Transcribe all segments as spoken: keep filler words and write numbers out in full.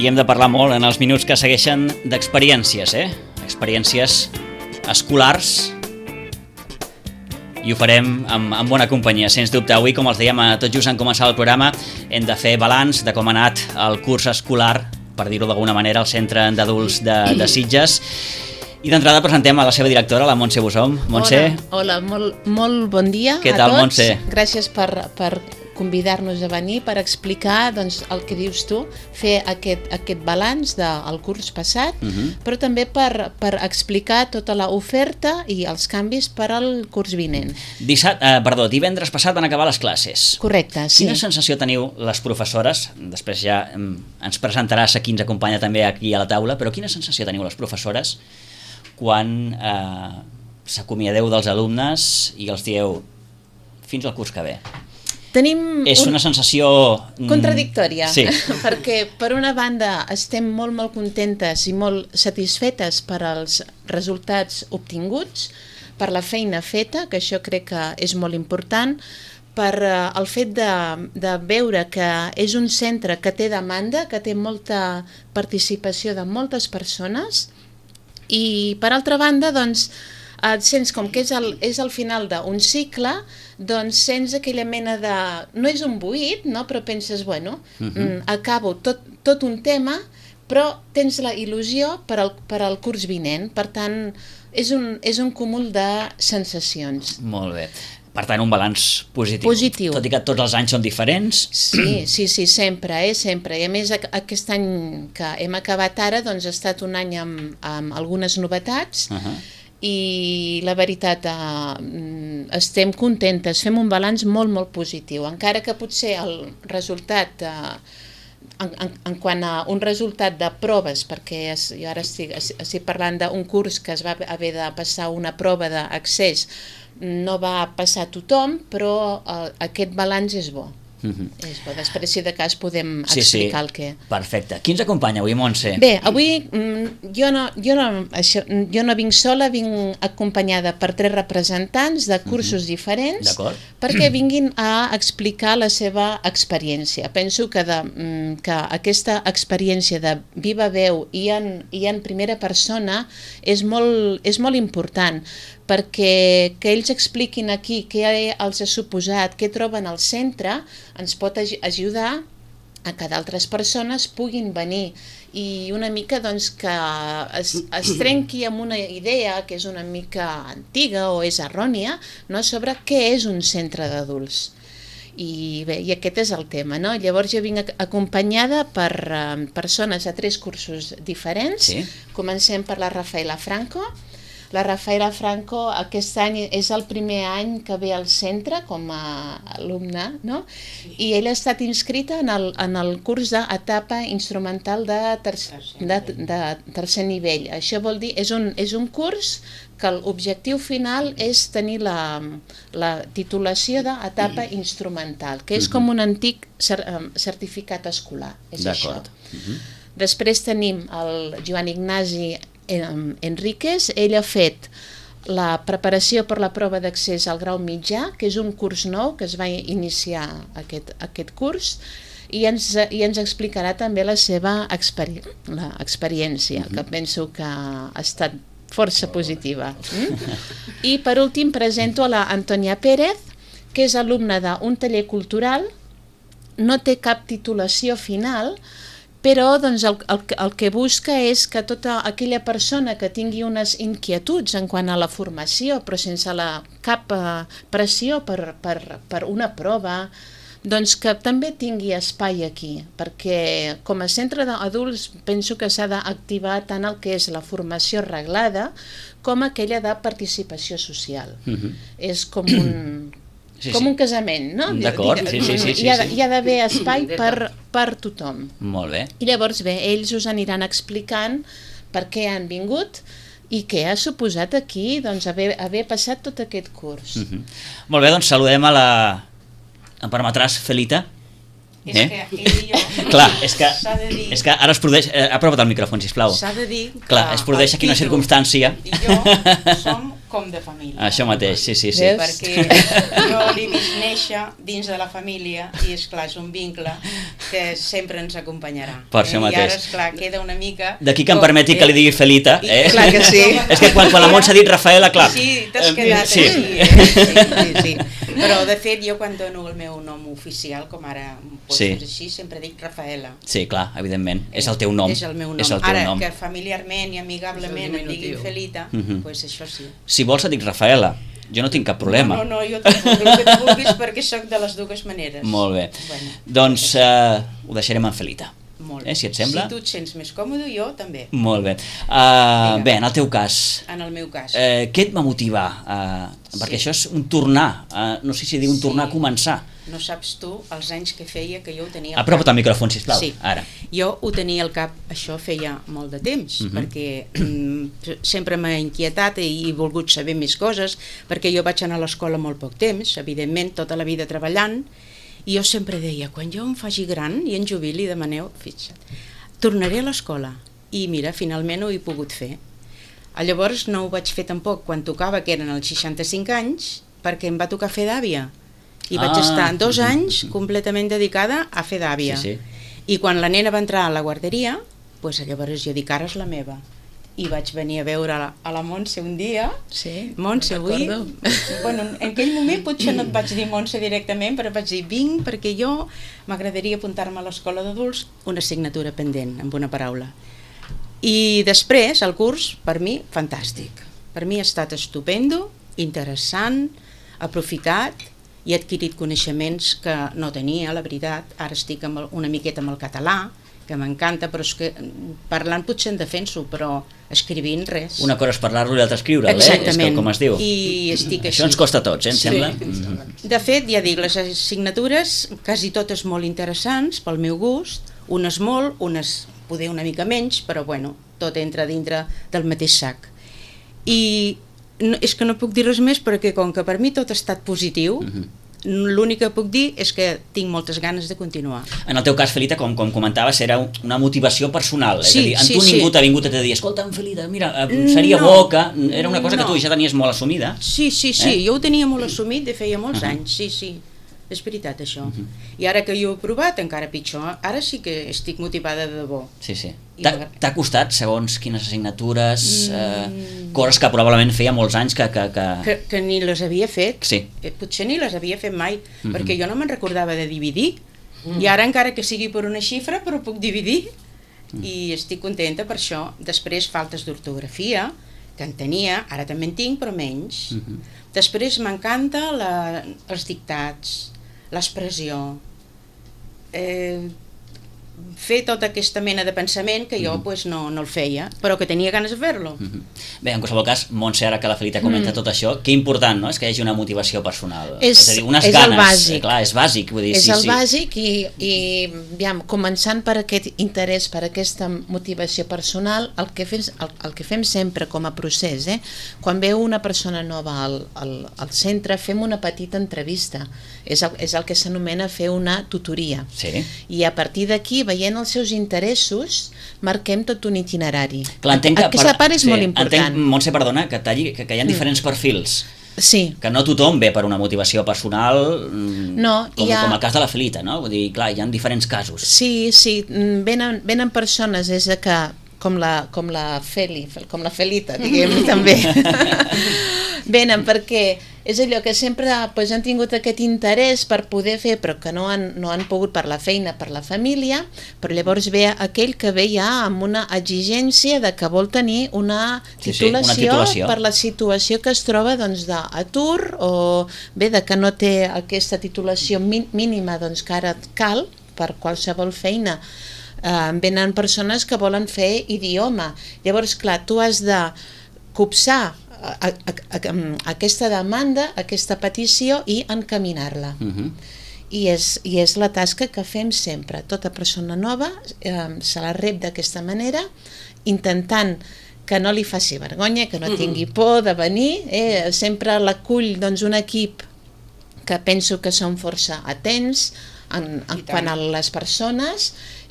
I hem de parlar molt en els minuts que segueixen d'experiències, eh? Experiències escolars. I ho farem amb, amb bona companyia, sens dubte. Avui, com els dèiem, tot just en començar el programa, hem de fer balanç de com ha anat el curs escolar, per dir-ho d'alguna manera, al Centre d'Adults de, de Sitges. I d'entrada presentem a la seva directora, la Montse Bussom. Montse. Hola, hola molt, molt bon dia Què a tal, tots. Montse? Gràcies per, per convidar-nos a venir, per explicar doncs, el que dius tu, fer aquest, aquest balanç del curs passat, uh-huh. però també per, per explicar tota l'oferta i els canvis per al curs vinent. Dissat, eh, perdó, divendres passat van acabar les classes. Correcte, sí. Quina sensació teniu les professores? Després ja eh, ens presentaràs a qui ens acompanya també aquí a la taula, però quina sensació teniu les professores quan eh, s'acomiadeu dels alumnes i els dieu fins al curs que ve? Tenim és un... una sensació... contradictòria, sí. perquè per una banda estem molt molt contentes i molt satisfetes per als resultats obtinguts, per la feina feta, que això crec que és molt important, per uh, el fet de, de veure que és un centre que té demanda, que té molta participació de moltes persones, i per altra banda, doncs, et sents com que és el, és el final d'un cicle, doncs sents aquella mena de... no és un buit, no? Però penses, bueno, uh-huh. acabo tot, tot un tema, però tens la il·lusió per al, per al curs vinent. Per tant, és un, és un cúmul de sensacions. Molt bé. Per tant, un balanç positiu. Positiu. Tot i que tots els anys són diferents. Sí, sí, sí, sempre, eh, sempre. I a més, aquest any que hem acabat ara, doncs ha estat un any amb, amb algunes novetats, uh-huh. i la veritat, eh, estem contentes, fem un balanç molt, molt positiu, encara que potser el resultat, eh, en, en, en quant a un resultat de proves, perquè es, jo ara estic, estic parlant d'un curs que es va haver de passar una prova d'accés, no va passar tothom, però eh, aquest balanç és bo. Uh-huh. És bo. Després, si de cas, podem sí, explicar sí. el que... Perfecte. Qui ens acompanya avui, Montse? Bé, avui jo no, jo, no, això, jo no vinc sola, vinc acompanyada per tres representants de cursos uh-huh. diferents, perquè vinguin a explicar la seva experiència. Penso que, de, que aquesta experiència de viva veu i en, i en primera persona és molt, és molt important, perquè que ells expliquin aquí què els ha suposat, què troben al centre, ens pot ajudar a que d'altres persones puguin venir i una mica doncs, que es, es trenqui amb una idea que és una mica antiga o és errònia, no? Sobre què és un centre d'adults. I bé, i aquest és el tema, no? Llavors jo vinc acompanyada per uh, persones a tres cursos diferents. Sí. Comencem per la Rafaela Franco. La Rafaela Franco aquest any és el primer any que ve al centre com a alumna, no? I ella ha estat inscrita en el, en el curs d'etapa instrumental de, ter, de, de tercer nivell. Això vol dir, és un, és un curs que l'objectiu final és tenir la, la titulació d'etapa instrumental, que és com un antic certificat escolar. És això. Uh-huh. Després tenim el Joan Ignasi Enríquez. Ell ha fet la preparació per la prova d'accés al grau mitjà, que és un curs nou que es va iniciar aquest, aquest curs, i ens, i ens explicarà també la seva experi la experiència, que penso que ha estat força positiva. Mm? I per últim presento a la Antònia Pérez, que és alumna d'un taller cultural, no té cap titulació final, però doncs, el, el, el que busca és que tota aquella persona que tingui unes inquietuds en quant a la formació, però sense la, cap uh, pressió per, per, per una prova, doncs que també tingui espai aquí, perquè com a centre d'adults penso que s'ha d'activar tant el que és la formació reglada com aquella de participació social. Uh-huh. És com un... Sí, com sí. un casament, no? D'acord, sí, sí, sí, sí, hi ha, hi ha d'haver espai per, per tothom. Molt bé. I llavors, bé, ells us aniran explicant per què han vingut i què ha suposat aquí doncs, haver, haver passat tot aquest curs. Uh-huh. Molt bé, doncs saludem a la... Em permetràs, Felita? És eh? que ell i jo... Clar, és que, dir... és que ara es produeix... Eh, apropa't el micròfon, sisplau. S'ha de dir Clar, es produeix aquí una circumstància. I jo som com de família. Això mateix, sí, sí, sí. Perquè jo l'he vist néixer dins de la família i, esclar, és un vincle que sempre ens acompanyarà. Per això eh? mateix. I ara, esclar, queda una mica... D'aquí que em permeti que li digui Felita, eh? Clar que sí. És que quan, quan la Montse ha dit Rafaela, clar... Sí, t'has quedat sí. així, eh? Sí, sí, sí. Però, de fet, jo quan dono el meu nom oficial, com ara pots sí. dir així, sempre dic Rafaela. Sí, clar, evidentment. És el teu nom. És el meu nom. És el teu ara, nom. que familiarment i amigablement em diguin Felita, doncs Mhm. pues això sí. Si vols et dic Rafaela, jo no tinc cap problema. No, no, no jo tampoc, el que tu vulguis, perquè sóc de les dues maneres. Molt bé. Bueno, doncs eh, ho deixarem en Felita. molt Eh, si et sembla? Si tu et sents més còmode, jo també. Molt bé. Uh, bé, en el teu cas, En el meu cas. eh, què et va motivar? Uh, perquè Sí. això és un tornar, uh, no sé si dir un Sí. tornar a començar. No saps tu els anys que feia que jo ho tenia al Apropa't cap. al micròfon, sisplau. Sí. Ara. Jo ho tenia al cap, això feia molt de temps, Mhm. perquè mm, sempre m'ha inquietat i he volgut saber més coses, perquè jo vaig anar a l'escola molt poc temps, evidentment, tota la vida treballant, i jo sempre deia, quan jo em faci gran i en jubili, demaneu, fixa't, tornaré a l'escola. I mira, finalment ho he pogut fer. Llavors no ho vaig fer tampoc quan tocava, que eren els seixanta-cinc anys, perquè em va tocar fer d'àvia. I vaig Ah. estar dos anys completament dedicada a fer d'àvia. Sí, sí. I quan la nena va entrar a la guarderia, doncs llavors jo dic, ara és la meva. I vaig venir a veure a la, a la Montse un dia. Sí, Montse, avui... recordo. Bueno, en aquell moment potser no et vaig dir Montse directament, però vaig dir, vinc perquè jo m'agradaria apuntar-me a l'escola d'adults, una assignatura pendent, amb una paraula. I després, el curs, per mi, fantàstic. Per mi ha estat estupendo, interessant, aprofitat, i he adquirit coneixements que no tenia, la veritat. Ara estic amb el, una miqueta amb el català, que m'encanta, però és que parlant potser en defenso, però escrivint res. Una cosa és parlar-lo i l'altra escriure'l, eh? Exactament. És que, com es diu. I estic així. Això ens costa a tots, eh, em Sí. sembla? Mm. De fet, ja dic, les assignatures, quasi totes molt interessants, pel meu gust, unes molt, unes poder una mica menys, però bueno, tot entra dintre del mateix sac. I no, és que no puc dir res més perquè com que per mi tot ha estat positiu, Mhm. l'únic que puc dir és que tinc moltes ganes de continuar. En el teu cas, Felita, com, com comentaves, era una motivació personal. Sí, és a dir, en sí, tu ningú sí. t'ha vingut a te dir, escolta, Felita, mira, eh, seria No, bo que... Era una cosa que no. tu ja tenies molt assumida. Sí, sí, sí, Eh? jo ho tenia molt assumit de feia molts Uh-huh. anys, sí, sí, és veritat això. Uh-huh. I ara que jo ho he provat, encara pitjor, ara sí que estic motivada de debò. Sí, sí. I T'ha m'agrada. t'ha costat, segons quines assignatures, eh, Mm. coses que probablement feia molts anys que... que, que... Que, que ni les havia fet, Sí. eh, potser ni les havia fet mai, Mhm. perquè jo no me'n recordava de dividir, i ara encara que sigui per una xifra, però puc dividir, i estic contenta per això. Després faltes d'ortografia, que en tenia, ara també en tinc, però menys. Mhm. Després m'encanta la, els dictats, l'expressió, eh, fer tota aquesta mena de pensament que jo Mhm. pues, no, no el feia, però que tenia ganes de fer-lo. Mhm. Bé, en qualsevol cas, Montse, ara que la Felita comenta Mm. tot això, que important, no?, és que hi hagi una motivació personal. És- a dir, unes és el ganes. bàsic. Eh, clar, és bàsic. Vull dir, És sí, el sí. bàsic i, i aviam, començant per aquest interès, per aquesta motivació personal, el que, fem, el, el que fem sempre com a procés, eh? Quan veu una persona nova al, al, al centre, fem una petita entrevista. És el, és el que s'anomena fer una tutoria. Sí. I a partir d'aquí, veient els seus interessos, marquem tot un itinerari. Clar, entenc que... Aquesta part és molt important. Entenc, Montse, perdona, que, talli, que, que hi ha diferents perfils. Sí. Que no tothom ve per una motivació personal, mm, No, com, hi ha- com el cas de la Felita, no? Vull dir, clar, hi ha diferents casos. Sí, sí, mm, venen, venen persones des de que, com la, com la Feli, com la Felita, diguem també, venen perquè és allò que sempre pues, han tingut aquest interès per poder fer, però que no han, no han pogut per la feina, per la família, però llavors ve aquell que ve ja amb una exigència de que vol tenir una Sí, sí, una titulació, titulació. per la situació que es troba doncs, d'atur o bé de que no té aquesta titulació mínima doncs, que ara cal per qualsevol feina. Uh, venen persones que volen fer idioma. Llavors, clar, tu has de copsar a, a, a, a aquesta demanda, aquesta petició i encaminar-la. Uh -huh. I és, I és la tasca que fem sempre. Tota persona nova eh, se la rep d'aquesta manera, intentant que no li faci vergonya, que no tingui por de venir. Eh? Sempre l'acull doncs, un equip que penso que són força atents en, en quant a les persones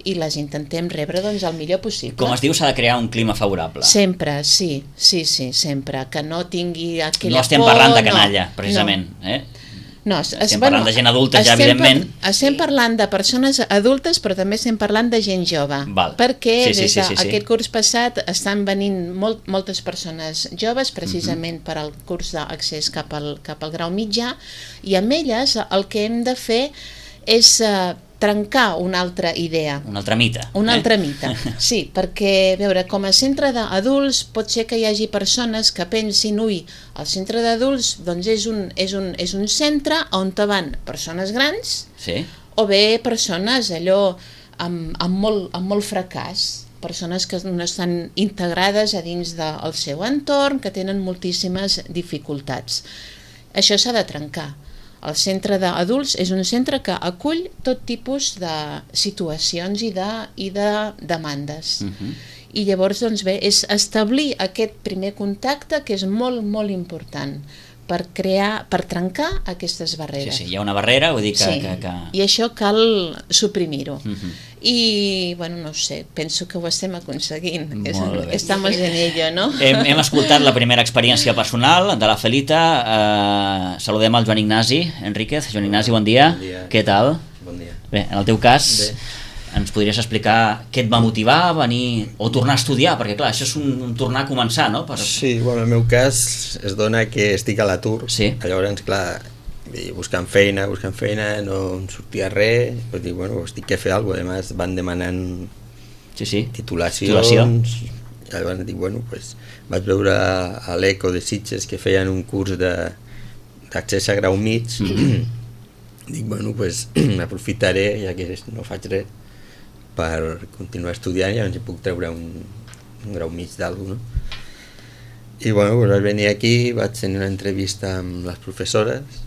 i les intentem rebre doncs, el millor possible. Com es diu, s'ha de crear un clima favorable. Sempre, sí, sí, sí, sempre. Que no tingui aquella por... No estem parlant de canalla, no, precisament. No. Eh? No, es, estem bueno, parlant de gent adulta, ja, evidentment. Per, estem parlant de persones adultes, però també estem parlant de gent jove. Val. Perquè sí, sí, des d'aquest sí, sí, sí. curs passat estan venint molt, moltes persones joves, precisament uh-huh. per al curs d'accés cap al, cap al grau mitjà, i amb elles el que hem de fer és uh, trencar una altra idea. Una altra mita. Una eh? altra mita, sí, perquè, a veure, com a centre d'adults pot ser que hi hagi persones que pensin, ui, el centre d'adults doncs és un, és un, és un centre on van persones grans sí. o bé persones allò amb, amb, molt, amb molt fracàs, persones que no estan integrades a dins del seu entorn, que tenen moltíssimes dificultats. Això s'ha de trencar. El centre d'adults és un centre que acull tot tipus de situacions i de, i de demandes. Uh-huh. I llavors, doncs bé, és establir aquest primer contacte que és molt, molt important per crear, per trencar aquestes barreres. Sí, sí, hi ha una barrera, vull dir que... Sí, que, que... i això cal suprimir-ho. Uh-huh. I, bueno, no sé, penso que ho estem aconseguint. Molt bé. Estamos en ello, no? Hem, hem escoltat la primera experiència personal de la Felita. Eh, saludem al Joan Ignasi Enríquez. Joan Ignasi, bon dia. Bon dia. Què tal? Bon dia. Bé, en el teu cas, Bé. ens podries explicar què et va motivar a venir o tornar a estudiar? Perquè, clar, això és un, un tornar a començar, no? Per... Sí, bueno, el meu cas es dona que estic a l'atur. Sí. Llavors, clar, buscant feina, buscant feina, no em sortia res, pues dic, bueno, pues tinc que fer alguna cosa. Además, van demanant sí, sí. titulacions. Titulació. Llavors dic, bueno, pues vaig veure a l'Eco de Sitges que feien un curs d'accés a grau mig. Mm-hmm. Dic, bueno, pues aprofitaré, ja que no faig res, per continuar estudiant i llavors hi puc treure un, un grau mig d'alguna, no? I bueno, pues vaig venir aquí, vaig tenir una entrevista amb les professores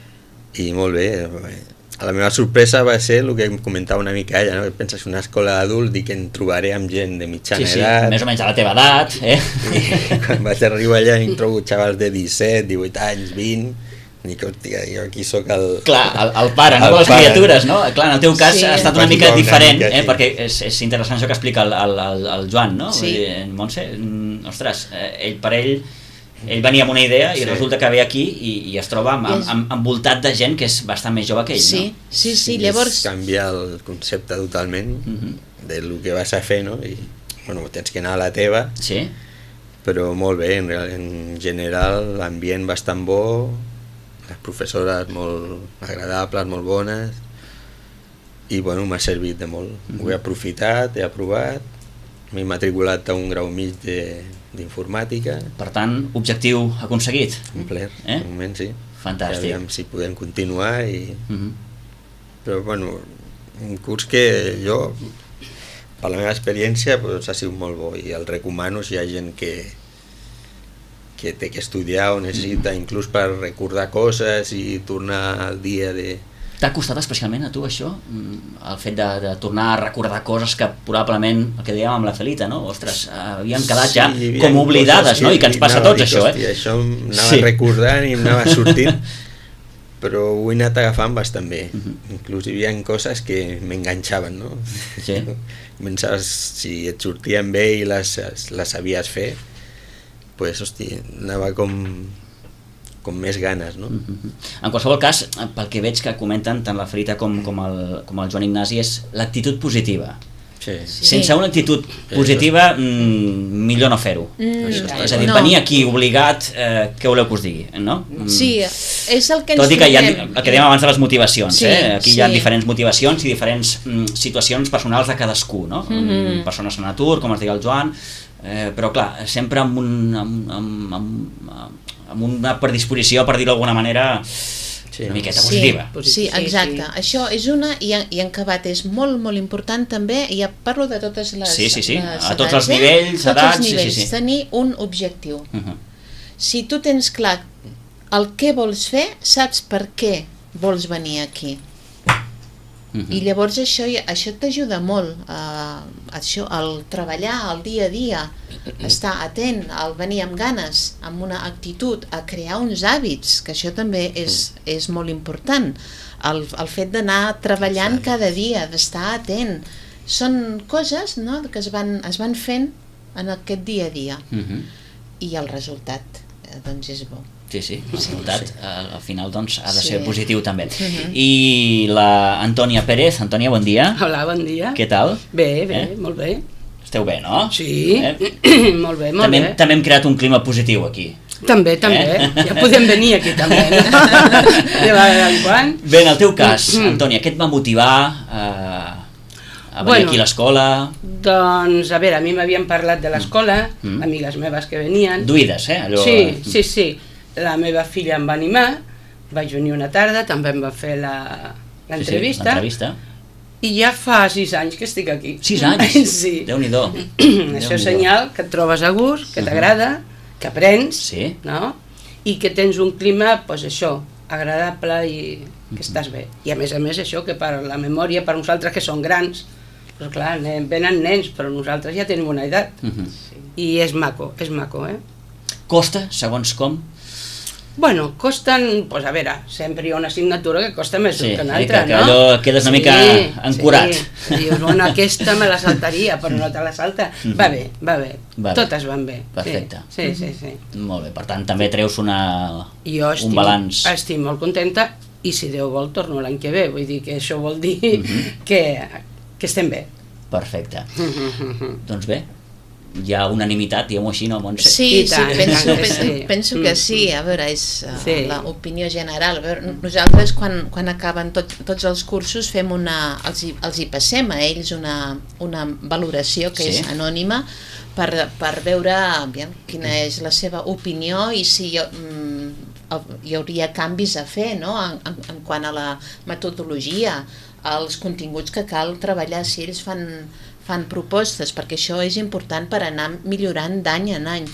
i molt bé. La meva sorpresa va ser el que em comentava una mica ella, no? Que penses que una escola d'adults dic que em trobaré amb gent de mitjana sí, sí, edat. Més o menys a la teva edat, eh? I quan vaig arribar allà em trobo xavals de disset, divuit anys, vint, i dic, hòstia, jo aquí sóc el... Clar, el, el pare, no? El De les pare. criatures, no? Clar, en el teu cas Sí. ha estat una Vaig mica jugar una diferent, mica, eh? sí. Perquè és, és interessant això que explica el, el, el, el Joan, no? Sí. Vull dir, en Montse, mm, ostres, eh, ell per ell, ell venia amb una idea i Sí. resulta que ve aquí i, i es troba amb, amb, amb, envoltat de gent que és bastant més jove que ell, Sí, no? sí, sí, I llavors... és canviar el concepte totalment Mhm. del que vas a fer, no? I, bueno, tens que anar a la teva, Sí? però molt bé, en, real- en general l'ambient bastant bo, les professores molt agradables, molt bones, i bueno, m'ha servit de molt. Mhm. Ho he aprofitat, he aprovat, m'he matriculat a un grau mig de- d'informàtica, Per tant, objectiu aconseguit. complet, Eh? de moment sí. Fantàstic. I aviam si podem continuar, i... Mhm. però bueno, un curs que jo, per la meva experiència, pues, ha sigut molt bo i el recomano si hi ha gent que que té que estudiar o necessita inclús per recordar coses i tornar al dia de... T'ha costat especialment a tu això? Mm, el fet de, de tornar a recordar coses que probablement, el que dèiem amb la Felita, no? Ostres, havien quedat ja hi havia com oblidades, coses no? I que ens passa a anava tots, a dir, això, eh? hòstia, això em anava Sí. recordant i em anava sortint, però ho he anat agafant bastant bé. Mhm. Inclús hi havia coses que m'enganxaven, no? Sí. Començaves, si et sortien bé i les, les sabies fer, pues, hosti, anava com, com més ganes, no? Mhm. En qualsevol cas, pel que veig que comenten tant la Felita com, com, el, com el Joan Ignasi, és l'actitud positiva. Sí. Sí. Sense una actitud positiva, mm, millor no fer-ho. Mm, És a dir, no. venir aquí obligat, eh, què voleu que us digui, no? Mm. Sí, és el que ens Tot i que hi ha, trobem. el que dèiem abans de les motivacions, Sí, eh? Aquí hi ha sí. diferents motivacions i diferents mm, situacions personals de cadascú, no? Mhm. Persones en atur, com es deia el Joan, eh, però clar, sempre amb, un, amb, amb, amb, amb una predisposició, per dir-ho d'alguna manera, Sí. una miqueta Sí, positiva. sí, exacte. Sí. Això és una, i, en- i en acabat és molt, molt important també, i ja parlo de totes les, Sí, sí, sí, les a tots els eh? nivells, tots edats, els sí, sí, nivells, sí. tenir un objectiu. Uh -huh. Si tu tens clar el que vols fer, saps per què vols venir aquí. Uh -huh. I llavors això, això t'ajuda molt, a, això, al treballar, al dia a dia, estar atent, al venir amb ganes, amb una actitud, a crear uns hàbits, que això també és, és molt important, el, el fet d'anar treballant cada dia, d'estar atent. són coses, no?, que es van, es van fent en aquest dia a dia. Uh-huh. I el resultat, eh, doncs, és bo. Sí, sí, el resultat sí. al final doncs, ha de ser sí. positiu també. Uh-huh. I la Antònia Pérez. Antònia, bon dia. Hola, bon dia. Què tal? Bé, bé, eh? molt bé. Esteu bé, no? Sí, eh? molt bé, molt també, bé. També hem creat un clima positiu aquí. També, també. Eh? Ja podem venir aquí també, no? De vegades en quan. Bé, en el teu cas, Antònia, què et va motivar a, a venir bueno, aquí a l'escola? Doncs, a veure, a mi m'havien parlat de l'escola, mm. amigues meves que venien. Duides, eh? Allò... Sí, sí, sí. La meva filla em va animar, vaig venir una tarda, també em va fer l'entrevista. Sí, sí, l'entrevista. I ja fa sis anys que estic aquí. Sis anys? Sí. Déu-n'hi-do. Això és senyal que et trobes a gust, que t'agrada, que aprens, sí. no? I que tens un clima, doncs això, agradable i que estàs bé. I a més a més això, que per la memòria, per nosaltres que són grans, però clar, venen nens, però nosaltres ja tenim una edat. Uh-huh. I és maco, és maco, eh? Costa, segons com? Bueno, costen, doncs a veure, sempre hi ha una assignatura que costa més sí, que una altra, que, no? Que allò quedes una sí, mica ancorat. Sí, dius, bueno, aquesta me la saltaria, però no te la salta. Va bé, va bé, va totes van bé. Perfecte. Sí, sí, sí. Molt bé, per tant, també treus una, jo estic, un balanç. Jo estic molt contenta i si Déu vol torno l'any que ve, vull dir que això vol dir uh-huh. que, que estem bé. Perfecte. Doncs bé, hi ha unanimitat, diguem-ho així, no, Montse? Sí, sí, tant, penso, tant, penso, sí. penso que sí, a veure, és uh, sí. l'opinió general. A veure, nosaltres quan, quan acaben tot, tots els cursos fem una, els, hi, els hi passem a ells una, una valoració que sí. és anònima per, per veure aviam, quina és la seva opinió i si hi, um, hi hauria canvis a fer, no?, en, en, en quant a la metodologia, als continguts que cal treballar, si ells fan fan propostes, perquè això és important per anar millorant d'any en any.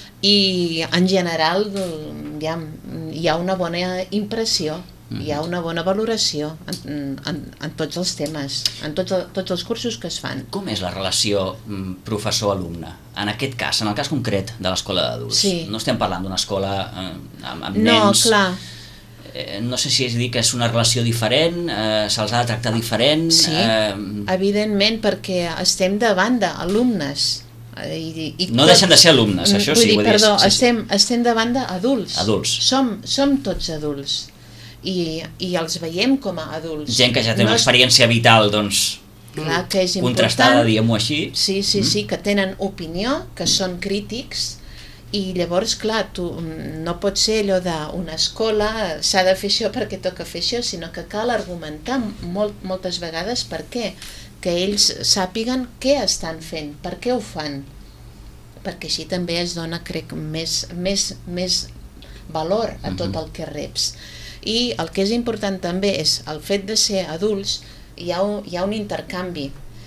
I en general hi ha, hi ha una bona impressió, mm-hmm. hi ha una bona valoració en, en, en tots els temes, en tots, tots els cursos que es fan. Com és la relació professor-alumne? En aquest cas, en el cas concret de l'escola d'adults. Sí. No estem parlant d'una escola eh, amb, amb no, nens... clar. Eh, no sé si és dir que és una relació diferent, eh, se'ls ha de tractar diferent... Sí, eh... evidentment, perquè estem davant d'alumnes. I, i no tot... deixen de ser alumnes, això sí, dir, ho he perdó, dit. Sí, estem, estem davant d'adults. Adults. Som, som tots adults. I, I els veiem com a adults. Gent que ja té no una experiència vital, doncs... Clar, que és contrastada, diguem-ho així. Sí, sí, sí, que tenen opinió, que són crítics. I llavors, clar, tu no pot ser allò d'una escola, s'ha de fer això perquè toca fer això, sinó que cal argumentar molt, moltes vegades per què, que ells sàpiguen què estan fent, per què ho fan, perquè així també es dona, crec, més, més, més valor a tot el que reps. I el que és important també és el fet de ser adults, hi ha un, hi ha un intercanvi,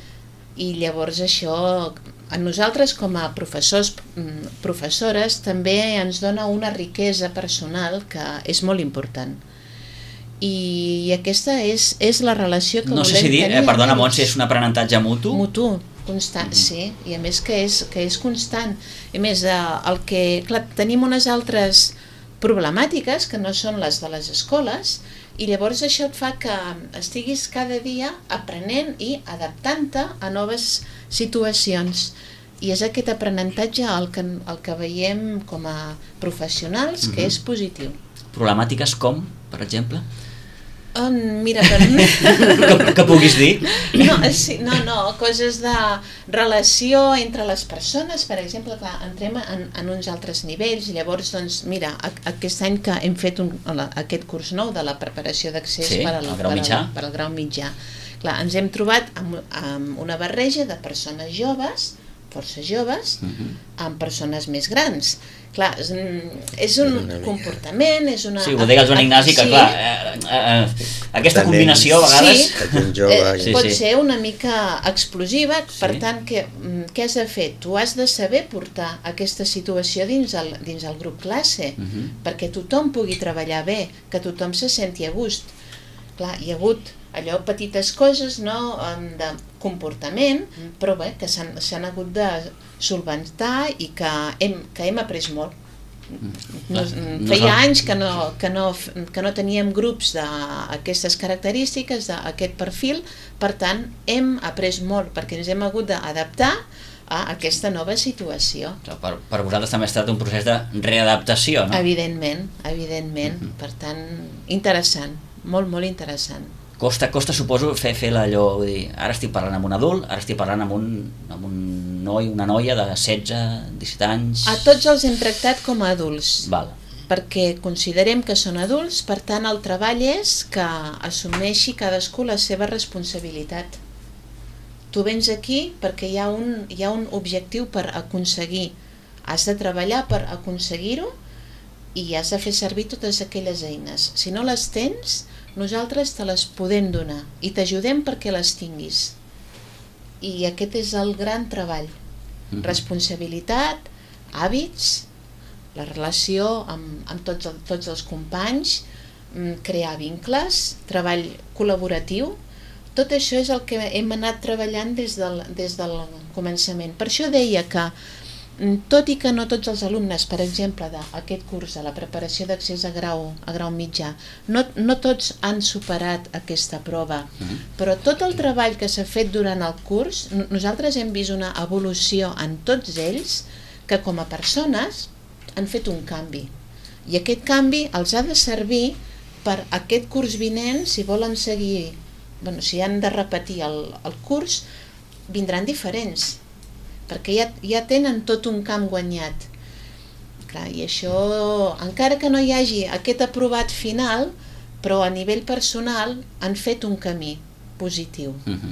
i llavors això... A nosaltres com a professors, professores, també ens dona una riquesa personal que és molt important. I aquesta és, és la relació que no volem sé si dir, tenir. Eh, perdona, Montse, és un aprenentatge mutu? Mutu, constant, mm-hmm. sí, i a més que és, que és constant. I més, el que, clar, tenim unes altres problemàtiques que no són les de les escoles, i llavors això et fa que estiguis cada dia aprenent i adaptant-te a noves situacions. I és aquest aprenentatge el que, el que veiem com a professionals, que mm-hmm. és positiu. Problemàtiques com, per exemple? Um, mira, per... que, que puguis dir? No, sí, no, no, coses de relació entre les persones, per exemple, clar, entrem en, en uns altres nivells, llavors, doncs, mira, aquest any que hem fet un, aquest curs nou de la preparació d'accés sí, per, al, el grau per, mitjà. al, per al grau mitjà, clar, ens hem trobat amb, amb una barreja de persones joves, força joves, uh-huh. amb persones més grans. Clar, és un, és un comportament, és una... Sí, ho deia el Joan Ignasi, que sí. clar, eh, eh, aquesta també, combinació a vegades... Sí, jove, eh, sí, pot sí. ser una mica explosiva, sí. per tant, que, què has de fer? Tu has de saber portar aquesta situació dins el, dins el grup classe, uh-huh. perquè tothom pugui treballar bé, que tothom se senti a gust. Clar, hi ha hagut allò petites coses, no?, de comportament, però bé, que s'han hagut de solventar i que hem, que hem après molt. No, feia anys que no, que, no, que no teníem grups d'aquestes característiques, d'aquest perfil, per tant hem après molt perquè ens hem hagut d'adaptar a aquesta nova situació. Per, per vosaltres també ha estat un procés de readaptació, no? Evidentment, evidentment. Uh-huh. Per tant, interessant, molt, molt interessant. Costa, costa suposo, fer, fer allò, vull dir, ara estic parlant amb un adult, ara estic parlant amb un, amb un noi, una noia de setze, disset anys... A tots els hem tractat com a adults. Val. Perquè considerem que són adults, per tant el treball és que assumeixi cadascú la seva responsabilitat. Tu vens aquí perquè hi ha un, hi ha un objectiu per aconseguir. Has de treballar per aconseguir-ho i has de fer servir totes aquelles eines. Si no les tens, nosaltres te les podem donar i t'ajudem perquè les tinguis. I aquest és el gran treball. Mm-hmm. Responsabilitat, hàbits, la relació amb, amb tots, el, tots els companys, crear vincles, treball col·laboratiu. Tot això és el que hem anat treballant des del, des del començament. Per això deia que, tot i que no tots els alumnes, per exemple, d'aquest curs de la preparació d'accés a grau, a grau mitjà, no, no tots han superat aquesta prova, uh-huh. però tot el treball que s'ha fet durant el curs, nosaltres hem vist una evolució en tots ells que com a persones han fet un canvi. I aquest canvi els ha de servir per aquest curs vinent, si volen seguir, bueno, si han de repetir el, el curs, vindran diferents, perquè ja, ja tenen tot un camp guanyat. Clar, i això, encara que no hi hagi aquest aprovat final, però a nivell personal han fet un camí positiu. Uh-huh.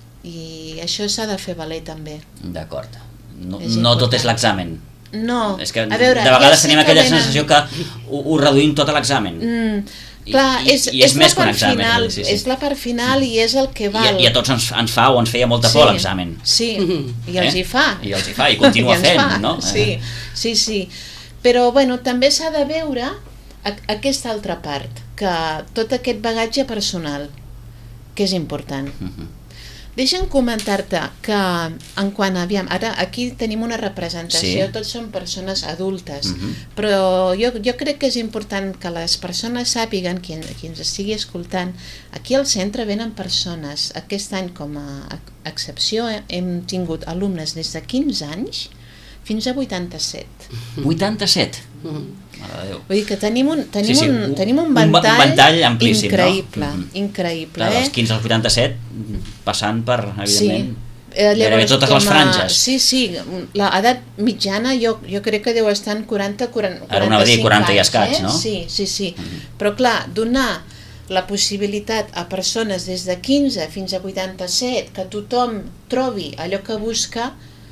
I això s'ha de fer valer també. D'acord. No, no tot és l'examen. No, és que a veure, de vegades ja tenim aquella venen... sensació que ho, ho reduïm tot a l'examen. Mm. Clar, I, és, i és, és més que un examen. Final, sí, sí. És la part final i és el que val. I, i a tots ens, ens fa o ens feia molta por sí, l'examen. Sí, i els eh? hi fa. I els hi fa, i continua I fent, fa. No? Sí, sí, sí. Però bueno, també s'ha de veure aquesta altra part, que tot aquest bagatge personal, que és important. Uh-huh. Deixa'm comentar-te que en quant a, aviam, ara aquí tenim una representació, sí. Tots són persones adultes, uh-huh. però jo, jo crec que és important que les persones sàpiguen, qui, qui ens estigui escoltant, aquí al centre venen persones, aquest any com a excepció hem tingut alumnes des de quinze anys fins a vuitanta-set. vuitanta-set? Uh-huh. Vull dir que tenim un, tenim sí, sí. un, tenim un ventall, un ventall amplíssim, increïble, no? increïble. Clar, dels quinze als vuitanta-set, passant per, evidentment, sí. Llavors, totes les franges. Sí, sí, l'edat mitjana jo, jo crec que deu estar en quaranta, quaranta, quaranta-cinc Ara una va dir quaranta anys, i escaig, eh? no? Sí, sí, sí. Mm-hmm. Però clar, donar la possibilitat a persones des de quinze fins a vuitanta-set que tothom trobi allò que busca,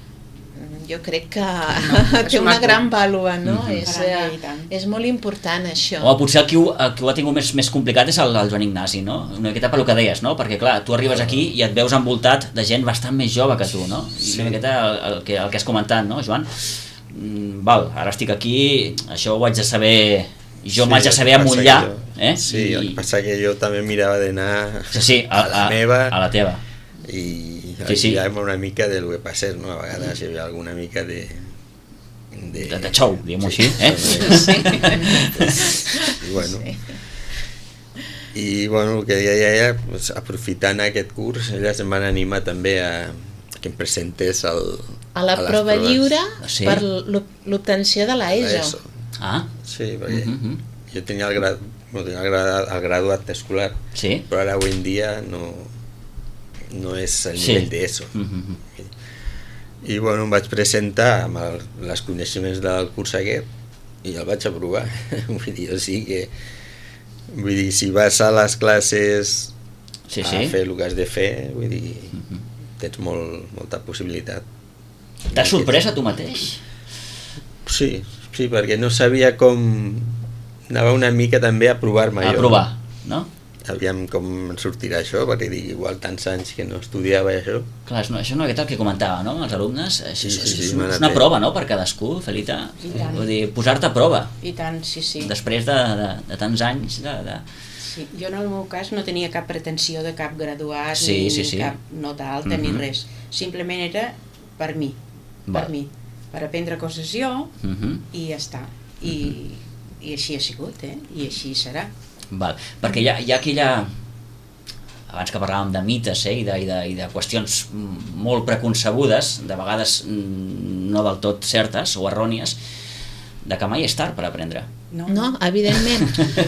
jo crec que no, té una gran vàlua, no? Mm-hmm. és, eh, és molt important això. Home, potser el que ho, el que ho ha tingut més, més complicat és el, el Joan Ignasi, no? Una miqueta pel que deies, no? Perquè clar, tu arribes aquí i et veus envoltat de gent bastant més jove que tu, no? I sí. Una miqueta el, el, que, el que has comentat, no, Joan? Mm, val, ara estic aquí, això ho haig de saber... Jo sí, m'haig de saber amollar, eh? Sí, I... el que passa que jo també mirava d'anar sí, sí, a, a, a la meva... A la teva. I sí, sí. Hi ha una mica del que passés, no? A vegades hi havia alguna mica de... De, de, de xou, diguem-ho així, eh? Sí. I bueno... Sí. I bueno, el que deia ella, pues, aprofitant aquest curs, elles em van animar també a que em presentés el, a la a prova lliure sí. Per l'obtenció de l'E S O. Ah. Sí, perquè uh-huh. jo tenia el, grad, no, tenia el, grad, el graduat escolar, sí. però ara avui en dia no... no és el nivell sí. d'E S O. Mm-hmm. I bueno, em vaig presentar amb el, les coneixements del curs aquest i el vaig aprovar. Vull dir, o sigui que vull dir, si vas a les classes sí, sí. a fer el que has de fer, vull dir, mm-hmm. tens molt, molta possibilitat. T'has sorprès a tu mateix? Sí, sí, perquè no sabia com... Anava una mica també a provar-me jo. A provar, no? Aviam com sortirà això, perquè dic, igual tants anys que no estudiava això. Clar, és una, això és una miqueta el que comentava, no?, els alumnes. Sí, sí, sí, és, és, és una prova, no?, per cadascú, Felita. Vull dir, posar-te a prova. I tant, sí, sí. Després de, de, de tants anys de... de... Sí, jo en el meu cas no tenia cap pretensió de cap graduat, sí, ni, sí, ni sí. cap nota alta, mm-hmm. ni res. Simplement era per mi, per Val. mi. Per aprendre coses jo, mm-hmm. i ja està. i, i així ha sigut, eh? I així serà. Val. Perquè hi ha, hi ha aquella... Abans que parlàvem de mites, eh, i, de, i, de, i de qüestions molt preconcebudes, de vegades no del tot certes o errònies, de que mai és tard per aprendre. No, no evidentment.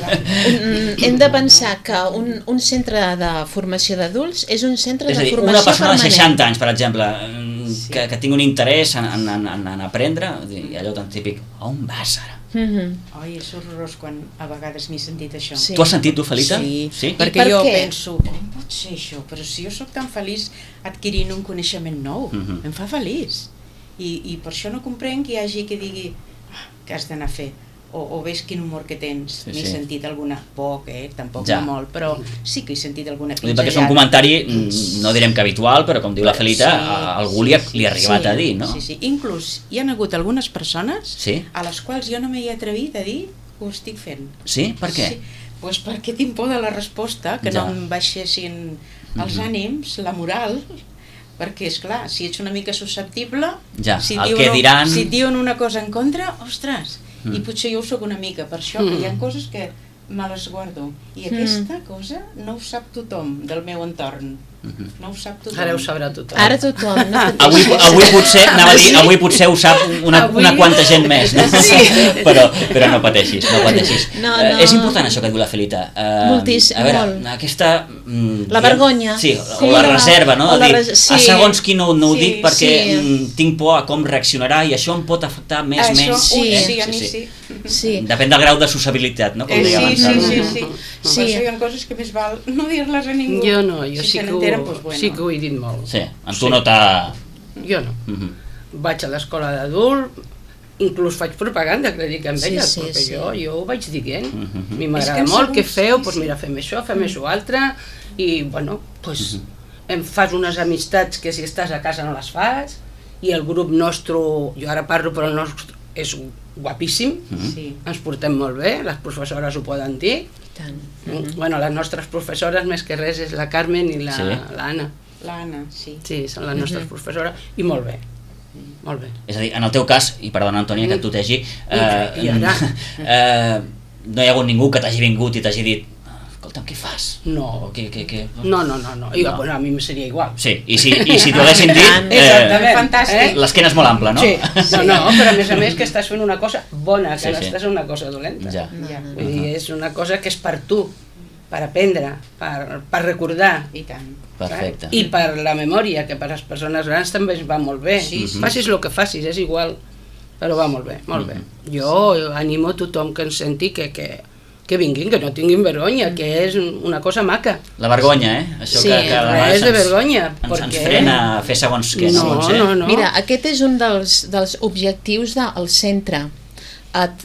Hem de pensar que un, un centre de formació d'adults és un centre és a dir, de formació permanent. Una persona de seixanta anys, per exemple, sí. que, que tingui un interès en, en, en, en aprendre, allò tan típic, on vas ara? Mm-hmm. Oi, és horrorós quan a vegades m'he sentit això. Sí. Tu has sentit, tu, Felita? Sí, sí? perquè per jo què? penso, com pot ser això? Però si jo sóc tan feliç adquirint un coneixement nou, mm-hmm. em fa feliç. I, I per això no comprenc que hi hagi que digui ah, que has d'anar a fer. O, o ves quin humor que tens. Sí, M'he sí. sentit alguna, poc, eh? Tampoc ja. no molt, però sí que he sentit alguna pitjada. Perquè és un comentari, no direm que habitual, però com diu la Felita, sí, algú li ha, li ha arribat sí, a dir, no? Sí, sí. Inclús hi ha hagut algunes persones sí? a les quals jo no m'he atrevit a dir que ho estic fent. Sí? Per què? Sí. Pues perquè tinc por de la resposta, que ja. no em baixessin els mm-hmm. ànims, la moral, perquè, és clar, si ets una mica susceptible, ja, si, el diuen, que diran... si et diuen una cosa en contra, ostres, mm. i potser jo ho soc una mica, per això mm. que hi ha coses que me les guardo. I aquesta mm. cosa no ho sap tothom del meu entorn. Mm-hmm. No ho sap tothom. Ara ho sabrà tothom. Ara tothom. No avui, avui, potser, anava a dir, avui potser ho sap una, avui... una quanta gent més, no? Sí. però, però no pateixis, no pateixis. No, no. Uh, és important això que diu la Felita. Uh, Moltíssim, a veure, molt. Aquesta... Mm, la vergonya. Sí, sí, o la reserva, no? La dir, res... sí. A segons qui no, no ho sí, dic perquè sí. mm, tinc por a com reaccionarà i això em pot afectar més o menys. Sí, eh? sí, a mi sí. sí. Depèn del grau de sociabilitat, no? Com eh, deia abans. Sí, sí, sí. sí. sí. Per això hi ha coses que més val no dir-les a ningú. Jo no, jo si sí, que ho, pues bueno. sí que ho he dit molt. Sí, en tu sí. no t'ha... Jo no. Mm-hmm. Vaig a l'escola d'adult, inclús faig propaganda, que dic amb elles, sí, sí, perquè sí. jo, jo ho vaig dient. Mm-hmm. A mi m'agrada molt, què feu? Doncs pues mira, fem això, fem mm-hmm. això altre, i bueno, doncs mm-hmm. em fas unes amistats que si estàs a casa no les fas, i el grup nostre, jo ara parlo però el nostre és guapíssim, mm-hmm. sí. ens portem molt bé, les professores ho poden dir. Tant. Mm-hmm. Bueno, les nostres professores més que res és la Carmen i la, sí. l'Anna. L'Anna, sí. Sí, són les nostres mm-hmm. professores, i molt bé. Molt bé. És a dir, en el teu cas, i perdona Antònia que et tutegi, eh, eh, no hi ha hagut ningú que t'hagi vingut i t'hagi dit escolta'm, què fas? No. Què, què, què? No, no, no, no. I, no. Bueno, a mi seria igual. Sí, i si, i si t'ho haguessin dit, eh, fantàstic. l'esquena és molt ampla, no? Sí. No, no, però a més a més que estàs fent una cosa bona, que sí, no sí. estàs fent una cosa dolenta. Ja. Ja. Vull dir, és una cosa que és per tu, per aprendre, per, per recordar. I tant. Perfecte. I per la memòria, que per les persones grans també es va molt bé. Sí, sí. Facis el que facis, és igual, però va molt bé, molt bé. Jo animo a tothom que ens senti que, que, que vinguin, que no tinguin vergonya, que és una cosa maca. La vergonya, eh? Això sí, que, que res de vergonya. Ens, perquè... ens frena a fer segons què. No, no, no, no. Mira, aquest és un dels, dels objectius del centre. Et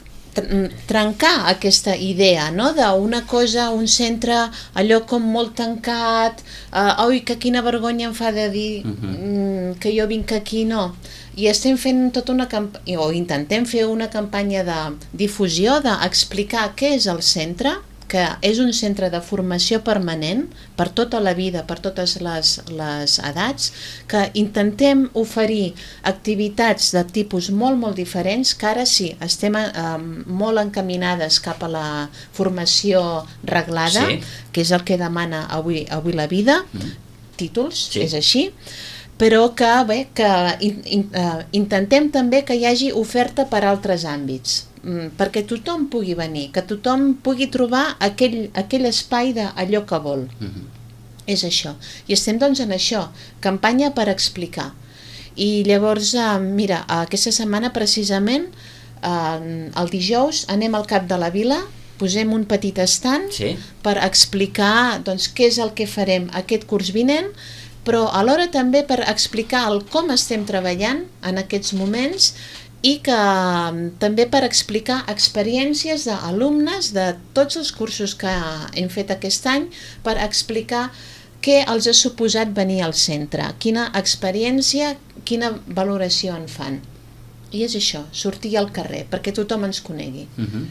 trencar aquesta idea, no? D'una cosa, un centre, allò com molt tancat, uh, oi, que quina vergonya em fa de dir uh-huh. que jo vinc aquí, no. I estem fent tota una campanya, o intentem fer una campanya de difusió, d'explicar què és el centre, que és un centre de formació permanent per tota la vida, per totes les, les edats, que intentem oferir activitats de tipus molt, molt diferents, que ara sí, estem eh, molt encaminades cap a la formació reglada, sí. que és el que demana avui, avui la vida, mm. títols, sí. és així, però que, bé, que in, in, uh, intentem també que hi hagi oferta per altres àmbits, perquè tothom pugui venir, que tothom pugui trobar aquell, aquell espai d'allò que vol. Uh-huh. És això. I estem doncs en això, campanya per explicar. I llavors, eh, mira, aquesta setmana precisament, eh, el dijous, anem al cap de la vila, posem un petit estand sí. per explicar doncs, què és el que farem aquest curs vinent, però alhora també per explicar el com estem treballant en aquests moments i que també per explicar experiències d'alumnes de tots els cursos que hem fet aquest any, per explicar què els ha suposat venir al centre, quina experiència, quina valoració en fan. I és això, sortir al carrer, perquè tothom ens conegui. Uh-huh.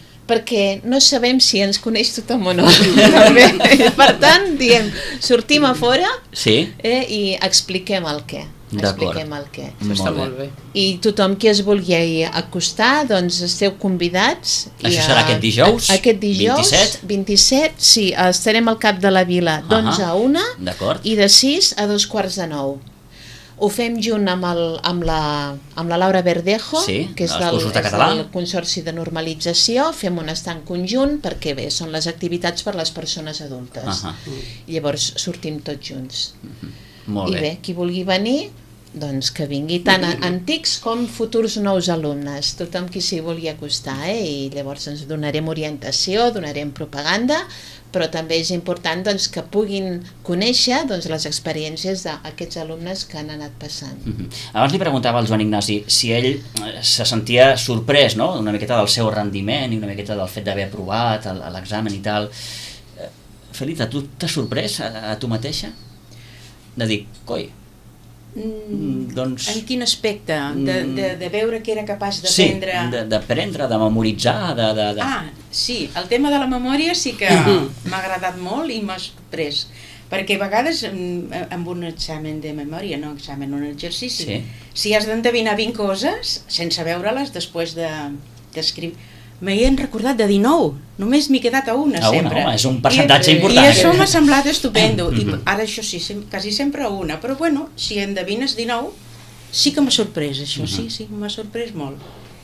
Perquè no sabem si ens coneix tothom o no. Per tant, diem, sortim a fora sí. eh, i expliquem el què. expliquem el què. Està molt bé. I tothom que es vulgui acostar, doncs esteu convidats. Això serà aquest dijous? Aquest dijous, vint-i-set? vint-i-set, sí, estarem al Cap de la Vila d'onze a una i de sis a dos quarts de nou. Ho fem junt amb, el, amb, la, amb la Laura Verdejo, sí, que és del, de és del Consorci de Normalització. Fem un estant conjunt perquè bé, són les activitats per les persones adultes. Uh -huh. Llavors sortim tots junts. Uh -huh. Molt bé. I bé, qui vulgui venir, doncs que vingui, tant antics com futurs nous alumnes, tothom qui s'hi vulgui acostar, eh? I llavors ens donarem orientació, donarem propaganda, però també és important doncs, que puguin conèixer doncs, les experiències d'aquests alumnes que han anat passant. Mm-hmm. Abans li preguntava al Joan Ignasi si ell se sentia sorprès, no?, una miqueta del seu rendiment i una miqueta del fet d'haver aprovat l'examen i tal. Felita, tu t'has sorprès a, a tu mateixa? De dir, coi, Mm, doncs... En quin aspecte? De, de, de veure que era capaç d'aprendre... Sí, d'aprendre, de memoritzar... De, de, de... Ah, sí, el tema de la memòria sí que m'ha agradat molt i m'ha sorprès, perquè a vegades amb un examen de memòria, no examen, un exercici, sí. Si has d'endevinar vint coses, sense veure-les després d'escriure... De, m'hi he recordat de dinou, només m'he quedat a una, a sempre. Una, és un percentatge I, important. I això m'ha semblat estupendo, i ara això sí, quasi sempre a una, però bueno, si endevines dinou, sí que m'ha sorprès això, sí, sí, m'ha sorprès molt.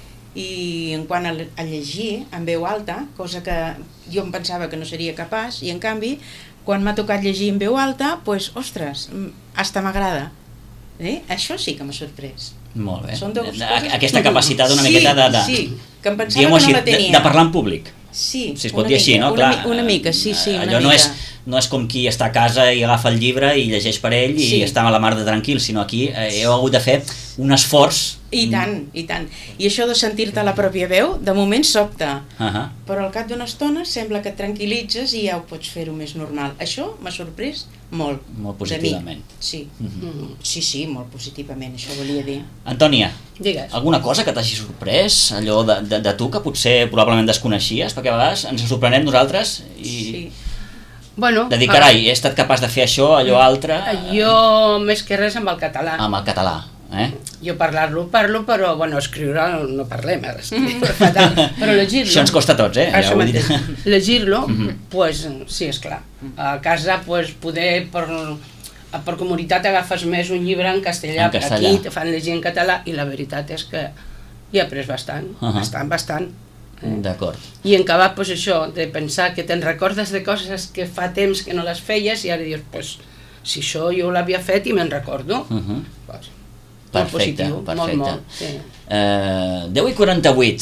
I en quant a, a llegir en veu alta, cosa que jo em pensava que no seria capaç, i en canvi, quan m'ha tocat llegir en veu alta, doncs, ostres, hasta m'agrada. Eh? Això sí que m'ha sorprès. Molt bé. Aquesta capacitat una sí, miqueta de, de, sí, que em pensava que no la tenia. De, de parlar en públic. Sí, si es pot dir així, no? Una, Clar, una mica, sí, sí, una allò mica. No és, no és com qui està a casa i agafa el llibre i llegeix per ell i sí. Està a la mar de tranquil, sinó aquí eh, heu hagut de fer un esforç. I tant, i tant. I això de sentir-te la pròpia veu, de moment sobta. Uh -huh. Però al cap d'una estona sembla que et tranquil·litzes i ja ho pots fer-ho més normal. Això m'ha sorprès molt. Molt positivament. Sí. Uh -huh. sí, sí, molt positivament, això volia dir. Antònia, digues. Alguna cosa que t'hagi sorprès, allò de, de, de tu que potser probablement desconeixies, perquè a vegades ens sorprenem nosaltres i... Sí. Bueno, de dir, carai, he estat capaç de fer això, allò altre... Jo, més que res, amb el català. Amb el català, eh? Jo parlar-lo, parlo, però, bueno, escriure no parlem, eh? Escriure fatal, però llegir-lo... Això ens costa a tots, eh? Això mateix. Llegir-lo, pues, sí, esclar. A casa, pues, poder, per, per comunitat, agafes més un llibre en castellà, en castellà. Aquí te fan llegir en català, i la veritat és que hi he après bastant, uh -huh. bastant, bastant. Eh? D'acord. I en acabat, pues, això, de pensar que te'n recordes de coses que fa temps que no les feies, i ara dius, pues, si això jo l'havia fet i me'n recordo, uh -huh. pues, perfecte, positiu, perfecte. Molt, molt, sí. uh, deu i quaranta-vuit,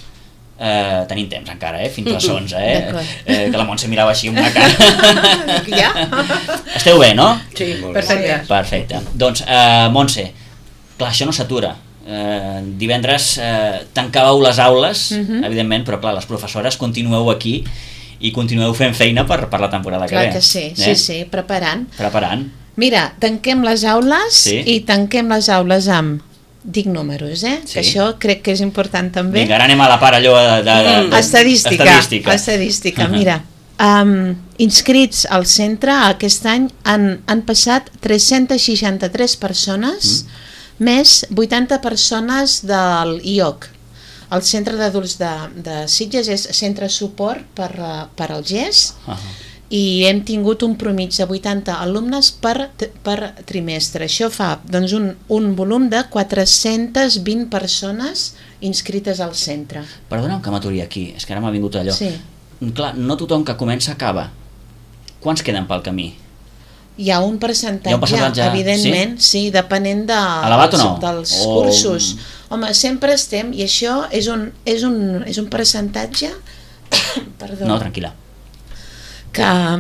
uh, tenim temps encara, eh? Fins a les onze, eh? eh? Que la Montse mirava així amb una cara. Ja? Esteu bé, no? Sí, perfecte. Perfecte. Doncs, uh, Montse, clar, això no s'atura. Uh, divendres uh, tancàveu les aules, uh -huh. evidentment, però clar, les professores continueu aquí i continueu fent feina per, per la temporada clar que ve. Clar que sí, eh? sí, sí, preparant. Preparant. Mira, tanquem les aules sí. i tanquem les aules amb, dic números, eh? Sí. Que això crec que és important també. Vinga, ara anem a la part allò de... de, de, de estadística. Estadística, estadística. Uh -huh. Mira, um, inscrits al centre aquest any han, han passat tres-centes seixanta-tres persones, mm. més vuitanta persones del I O C. El centre d'adults de, de Sitges és centre suport per, per al G E S, uh -huh. i hem tingut un promig de vuitanta alumnes per, per trimestre. Això fa doncs, un, un volum de quatre-centes vint persones inscrites al centre. Perdona'm que m'aturi aquí, és que ara m'ha vingut allò. Sí. Clar, no tothom que comença acaba. Quants queden pel camí? Hi ha un percentatge, ha un percentatge evidentment, sí, sí depenent de, elevat o no? dels o... cursos. Home, sempre estem, i això és un, és un, és un percentatge perdó, no, tranquil·la, que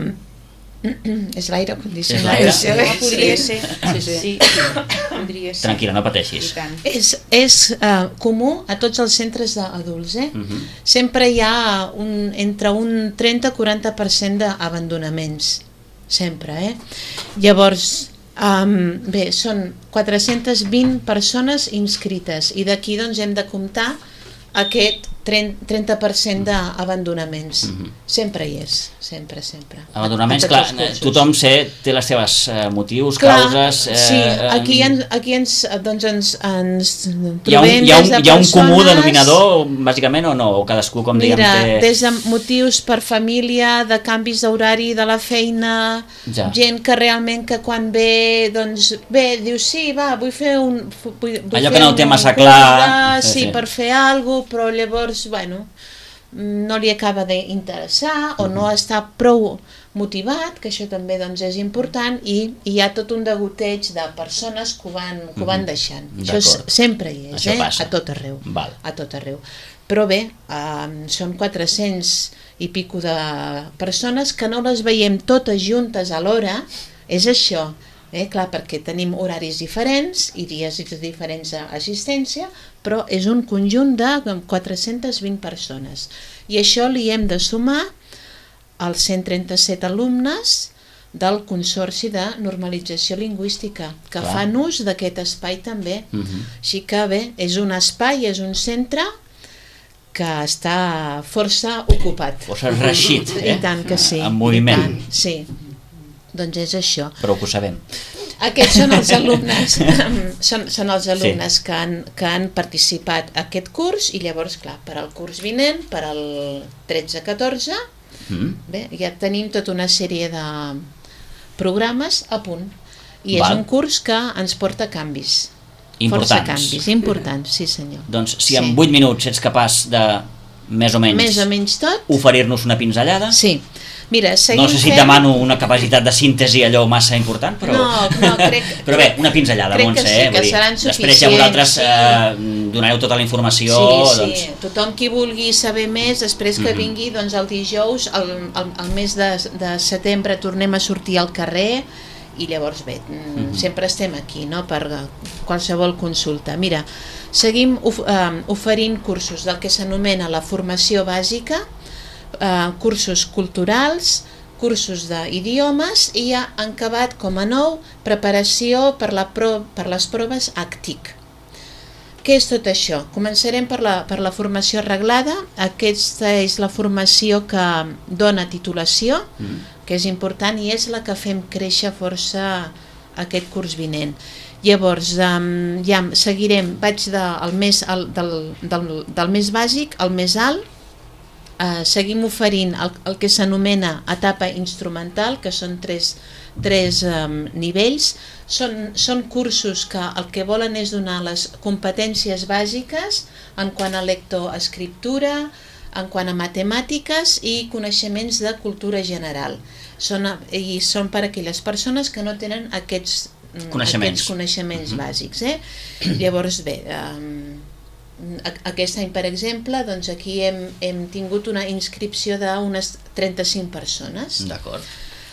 és l'aire condicionat. Sí, podria ser. Sí, sí. Sí, podria ser. Tranquil·la, no pateixis. És, és uh, comú a tots els centres d'adults, eh? Uh-huh. Sempre hi ha un, entre un trenta a quaranta per cent d'abandonaments. Sempre, eh? Llavors, um, bé, són quatre-centes vint persones inscrites i d'aquí doncs hem de comptar aquest trenta per cent d'abandonaments. Mm-hmm. Sempre hi és, sempre, sempre. Abandonaments, clar, tothom sé, té les seves eh, motius, clar, causes... Eh, sí, aquí, en, aquí ens, doncs ens, ens trobem hi ha un, hi ha un, des de hi ha un persones... comú denominador, bàsicament, o no? O cadascú, com diguem, Mira, té... des de motius per família, de canvis d'horari de la feina, ja. Gent que realment que quan ve, doncs, bé, diu, sí, va, vull fer un... Vull, vull Allò fer que no el té massa clar, clar... Sí, sí, per fer alguna cosa, però llavors bueno, no li acaba d'interessar o no està prou motivat, que això també doncs, és important, i, i hi ha tot un degoteig de persones que ho van, que ho van deixant. Això és, sempre hi és, eh? A tot arreu. Val. A tot arreu. Però bé, eh, són quatre-cents i pico de persones que no les veiem totes juntes alhora, és això. Eh, clar, perquè tenim horaris diferents i dies diferents d'assistència, però és un conjunt de quatre-centes vint persones. I això li hem de sumar als cent trenta-set alumnes del Consorci de Normalització Lingüística, que clar. Fan ús d'aquest espai també. Uh-huh. Així que bé, és un espai, és un centre que està força ocupat. Força reixit, eh? I tant que sí. En moviment. I tant, sí. Doncs és això. Però que ho sabem. Aquests són els alumnes, són, són els alumnes sí. que, han, que han participat a aquest curs i llavors, clar, per al curs vinent, per al tretze catorze, mm. bé, ja tenim tota una sèrie de programes a punt. I Val. És un curs que ens porta canvis. Importants. Força canvis, importants, sí senyor. Doncs si en vuit minuts ets capaç de, més o menys, més o menys tot, oferir-nos una pinzellada... Sí. Mira, no sé si et demano una capacitat de síntesi allò massa important, però... No, no, crec... però bé, una pinzellada, Montse, sí, eh? Que seran suficients. Després ja vosaltres sí. eh, donareu tota la informació... Sí, sí, doncs... tothom qui vulgui saber més, després que mm-hmm. vingui doncs, el dijous, el, el, el mes de, de setembre tornem a sortir al carrer i llavors bé, mm-hmm. sempre estem aquí, no?, per qualsevol consulta. Mira, seguim of, eh, oferint cursos del que s'anomena la formació bàsica, Uh, cursos culturals, cursos d'idiomes i ja han acabat com a nou preparació per, la pro, per les proves A C T I C. Què és tot això? Començarem per la, per la formació reglada. Aquesta és la formació que dona titulació, mm. que és important i és la que fem créixer força aquest curs vinent. Llavors, um, ja seguirem, vaig de, el més, el, del, del, del més bàsic al més alt. Uh, seguim oferint el, el que s'anomena etapa instrumental, que són tres, tres um, nivells. Són, són cursos que el que volen és donar les competències bàsiques en quant a lectoescriptura, en quant a matemàtiques i coneixements de cultura general. Són, i són per a aquelles persones que no tenen aquests coneixements, aquests coneixements mm-hmm. bàsics. Eh? Llavors, bé... Um, aquest any, per exemple, doncs aquí hem, hem tingut una inscripció d'unes trenta-cinc persones. D'acord.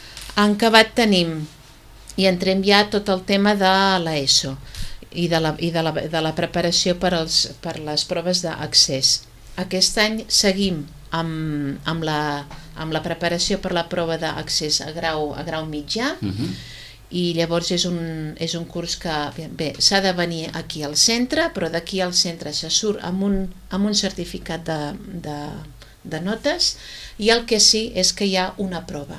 En acabat tenim i entrem ja tot el tema de l'ESO i de la, i de la, de la preparació per, als, per les proves d'accés. Aquest any seguim amb, amb, la, amb la preparació per la prova d'accés a grau, a grau mitjà. Uh-huh. I llavors és un, és un curs que bé, s'ha de venir aquí al centre, però d'aquí al centre se surt amb un, amb un certificat de, de, de notes i el que sí és que hi ha una prova.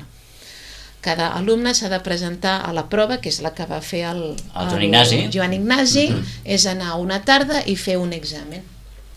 Cada alumne s'ha de presentar a la prova, que és la que va fer el, el Joan Ignasi, el Joan Ignasi mm-hmm. és anar una tarda i fer un examen.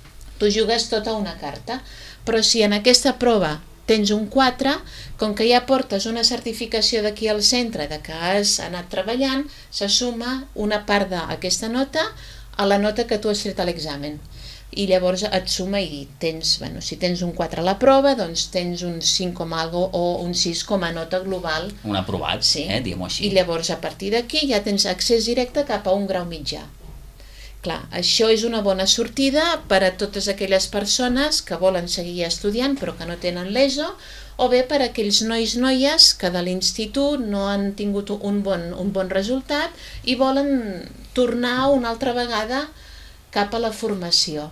Tu jugues tota una carta, però si en aquesta prova tens un quatre, com que ja portes una certificació d'aquí al centre de que has anat treballant, se suma una part d'aquesta nota a la nota que tu has tret a l'examen. I llavors et suma i tens, bueno, si tens un quatre a la prova, doncs tens un cinc com algo o un sis com a nota global. Un aprovat, sí. eh, diguem-ho així. I llavors a partir d'aquí ja tens accés directe cap a un grau mitjà. Clar, això és una bona sortida per a totes aquelles persones que volen seguir estudiant però que no tenen l'ESO, o bé per a aquells nois noies que de l'institut no han tingut un bon, un bon resultat i volen tornar una altra vegada cap a la formació.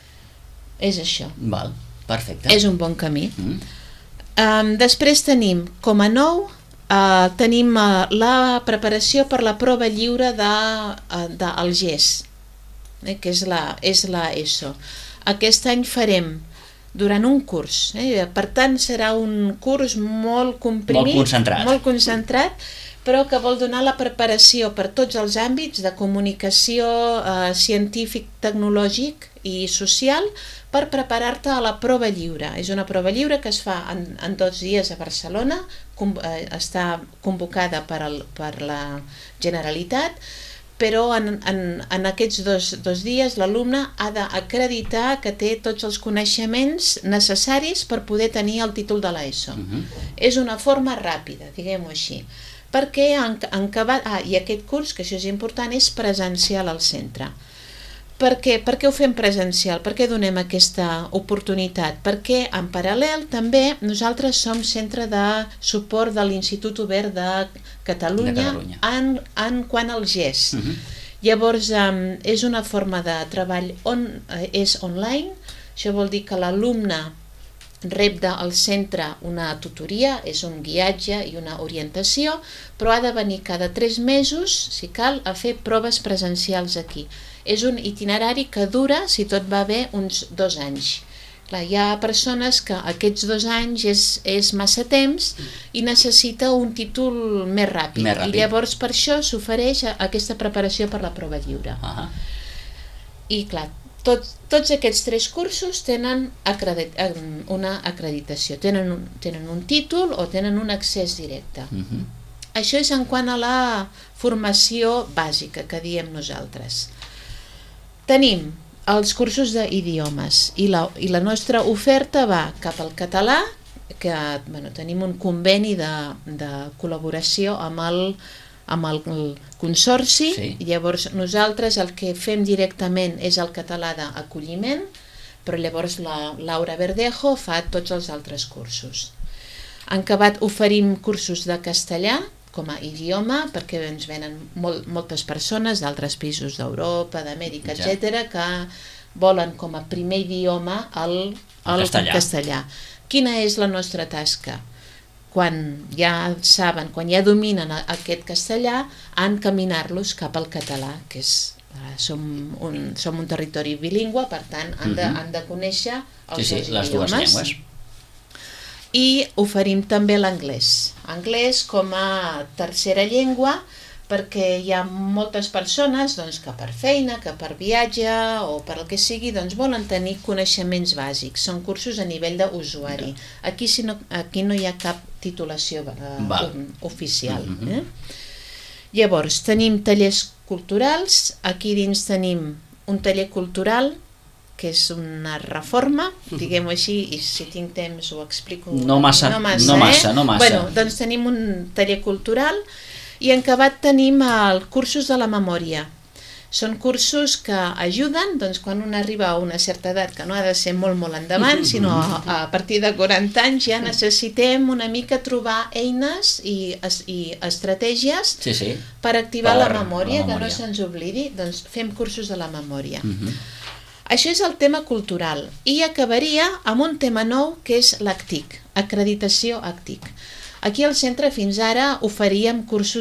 És això. Val, perfecte. És un bon camí. Mm. Um, després tenim, com a nou, uh, tenim uh, la preparació per la prova lliure de, uh, del G E S. eh, que és la, és la ESO. Aquest any farem durant un curs, eh? Per tant serà un curs molt comprimit, molt concentrat. molt concentrat, però que vol donar la preparació per tots els àmbits de comunicació eh, científic, tecnològic i social per preparar-te a la prova lliure. És una prova lliure que es fa en, en dos dies a Barcelona, com, eh, està convocada per, el, per la Generalitat, però en, en, en aquests dos, dos dies l'alumne ha d'acreditar que té tots els coneixements necessaris per poder tenir el títol de l'ESO. Uh-huh. És una forma ràpida, diguem-ho així, perquè en, en acabat, ah, i aquest curs, que això és important, és presencial al centre. Per què? Per què ho fem presencial? Per què donem aquesta oportunitat? Perquè en paral·lel també nosaltres som centre de suport de l'Institut Obert de Catalunya, de Catalunya. En, en quant al G E S. Uh-huh. Llavors um, és una forma de treball on, eh, és online, això vol dir que l'alumne rep del centre una tutoria, és un guiatge i una orientació, però ha de venir cada tres mesos, si cal, a fer proves presencials aquí. És un itinerari que dura, si tot va bé, uns dos anys. Clar, hi ha persones que aquests dos anys és, és massa temps i necessita un títol més ràpid. Més ràpid. I llavors per això s'ofereix aquesta preparació per la prova lliure. Uh-huh. I clar, tot, tots aquests tres cursos tenen acredit, una acreditació, tenen un, tenen un títol o tenen un accés directe. Uh-huh. Això és en quant a la formació bàsica que diem nosaltres. Tenim els cursos d'idiomes i la, i la nostra oferta va cap al català, que bueno, tenim un conveni de, de col·laboració amb el, amb el consorci, sí. Llavors nosaltres el que fem directament és el català d'acolliment, però llavors la Laura Verdejo fa tots els altres cursos. En acabat oferim cursos de castellà, com a idioma, perquè ens venen molt, moltes persones d'altres països d'Europa, d'Amèrica, ja. etcètera, que volen com a primer idioma el, el, el castellà. castellà. Quina és la nostra tasca? Quan ja saben, quan ja dominen aquest castellà, encaminar-los cap al català, que és, som, un, som un territori bilingüe, per tant, han de, han de conèixer els sí, sí, dos les idiomes. dues llengües. I oferim també l'anglès. Anglès com a tercera llengua, perquè hi ha moltes persones doncs, que per feina, que per viatge o per el que sigui, doncs, volen tenir coneixements bàsics. Són cursos a nivell d'usuari. Aquí, si no, aquí no hi ha cap titulació eh, oficial. Eh? Llavors, tenim tallers culturals. Aquí dins tenim un taller cultural que és una reforma, diguem-ho així, i si tinc temps ho explico. No massa, no massa, no massa. Eh? No massa. Bueno, doncs tenim un taller cultural i en acabat tenim els cursos de la memòria. Són cursos que ajuden, doncs, quan un arriba a una certa edat, que no ha de ser molt, molt endavant, sinó a, a partir de quaranta anys ja necessitem una mica trobar eines i, i estratègies sí, sí. per activar per la, memòria, la memòria, que no se'ns oblidi, doncs fem cursos de la memòria. Uh-huh. Això és el tema cultural i acabaria amb un tema nou que és l'A C T I C, acreditació A C T I C. Aquí al centre fins ara oferíem cursos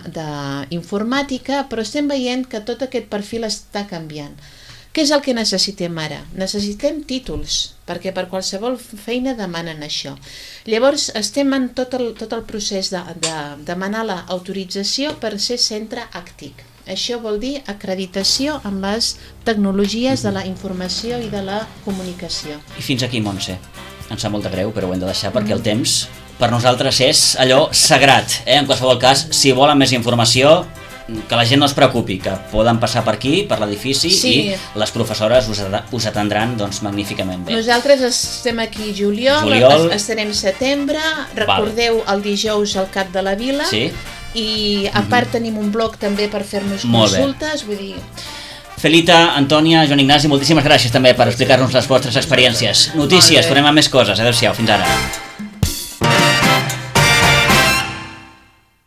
d'informàtica, però estem veient que tot aquest perfil està canviant. Què és el que necessitem ara? Necessitem títols, perquè per qualsevol feina demanen això. Llavors estem en tot el, tot el procés de, de demanar l'autorització per ser centre A C T I C. Això vol dir acreditació amb les tecnologies de la informació i de la comunicació. I fins aquí, Montse. Em sap molt de greu, però ho hem de deixar perquè el temps per nosaltres és allò sagrat. Eh? En qualsevol cas, si volen més informació, que la gent no es preocupi, que poden passar per aquí, per l'edifici, sí. I les professores us, us atendran doncs, magníficament bé. Nosaltres estem aquí juliol, juliol. estarem setembre, recordeu Val. el dijous al Cap de la Vila, sí. I a part mm-hmm. tenim un blog també per fer-nos consultes, vull dir... Felita, Antònia, Joan Ignasi, moltíssimes gràcies també per explicar-nos les vostres experiències. Notícies, tornem a més coses. Adéu-siau, fins ara.